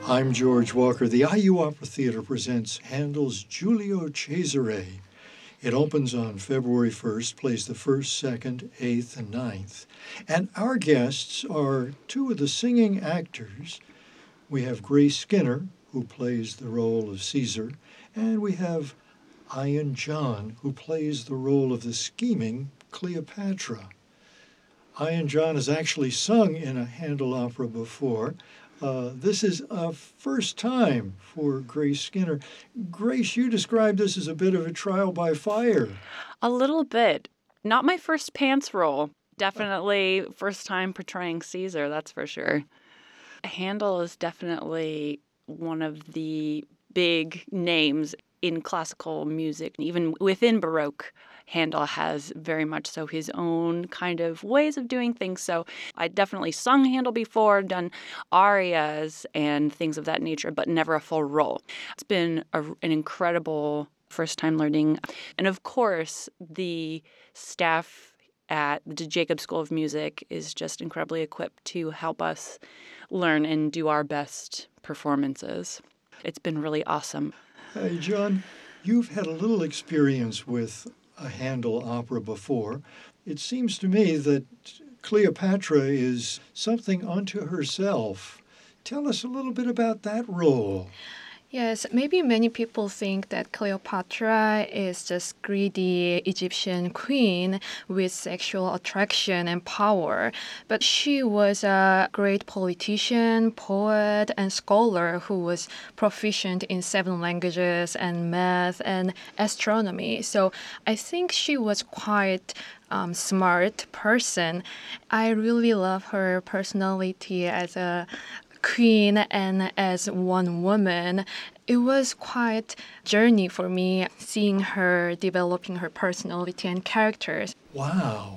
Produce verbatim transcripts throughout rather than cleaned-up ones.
I'm George Walker. The I U Opera Theater presents Handel's Giulio Cesare. It opens on February first, plays the first, second, eighth, and ninth. And our guests are two of the singing actors. We have Grace Skinner, who plays the role of Caesar, and we have Ian John, who plays the role of the scheming Cleopatra. Ian John has actually sung in a Handel opera before. Uh, this is a first time for Grace Skinner. Grace, you described this as a bit of a trial by fire. A little bit. Not my first pants role. Definitely first time portraying Caesar, that's for sure. Handel is definitely one of the big names in classical music. Even within Baroque, Handel has very much so his own kind of ways of doing things. So I definitely sung Handel before, done arias and things of that nature, but never a full role. It's been a, an incredible first time learning. And of course, the staff at the Jacob School of Music is just incredibly equipped to help us learn and do our best performances. It's been really awesome. Hey, John, you've had a little experience with a Handel opera before. It seems to me that Cleopatra is something unto herself. Tell us a little bit about that role. Yes, maybe many people think that Cleopatra is just greedy Egyptian queen with sexual attraction and power. But she was a great politician, poet, and scholar who was proficient in seven languages and math and astronomy. So I think she was quite um, smart person. I really love her personality as a queen and as one woman. It was quite a journey for me seeing her developing her personality and characters. Wow.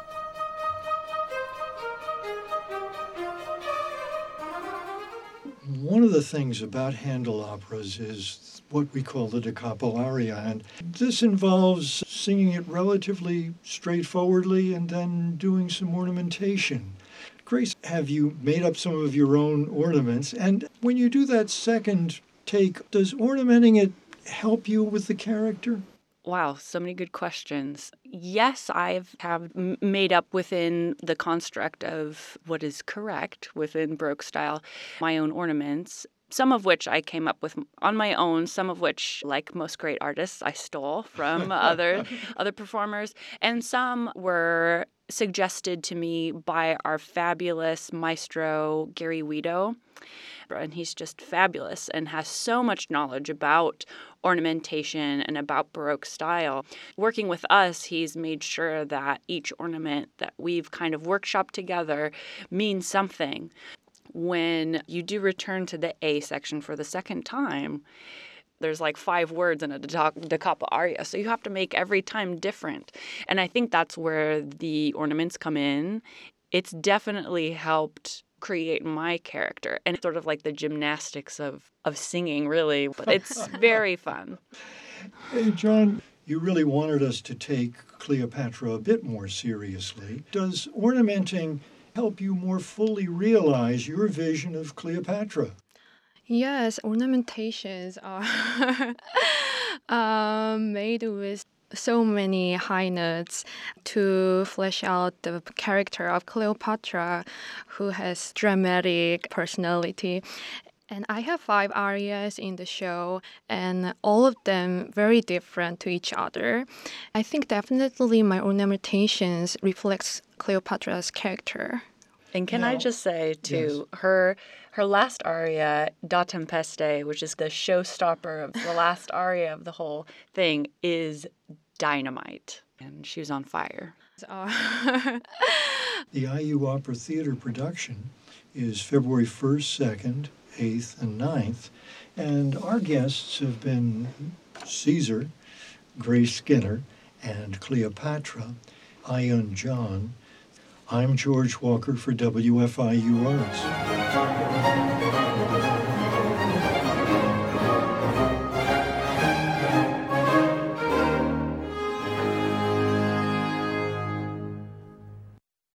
One of the things about Handel operas is what we call the da capo aria, and this involves singing it relatively straightforwardly and then doing some ornamentation. Grace, have you made up some of your own ornaments? And when you do that second take, does ornamenting it help you with the character? Wow, so many good questions. Yes, I have made up within the construct of what is correct within Baroque style my own ornaments. Some of which I came up with on my own, some of which, like most great artists, I stole from other other performers, and some were suggested to me by our fabulous maestro, Gary Wedo. And he's just fabulous and has so much knowledge about ornamentation and about Baroque style. Working with us, he's made sure that each ornament that we've kind of workshopped together means something. When you do return to the A section for the second time, there's like five words in a da capo aria, so you have to make every time different. And I think that's where the ornaments come in. It's definitely helped create my character, and it's sort of like the gymnastics of, of singing, really. But it's very fun. Hey, John, you really wanted us to take Cleopatra a bit more seriously. Does ornamenting help you more fully realize your vision of Cleopatra? Yes, ornamentations are um, made with so many high notes to flesh out the character of Cleopatra, who has dramatic personality. And I have five arias in the show, and all of them very different to each other. I think definitely my ornamentations reflects Cleopatra's character. And can now, I just say, too, yes. her her last aria, Da Tempeste, which is the showstopper of the last aria of the whole thing, is dynamite. And she was on fire. So, The I U Opera Theater production is February first, second, eighth, and ninth. And our guests have been Caesar, Grace Skinner, and Cleopatra, Ian John. I'm George Walker for W F I U Arts.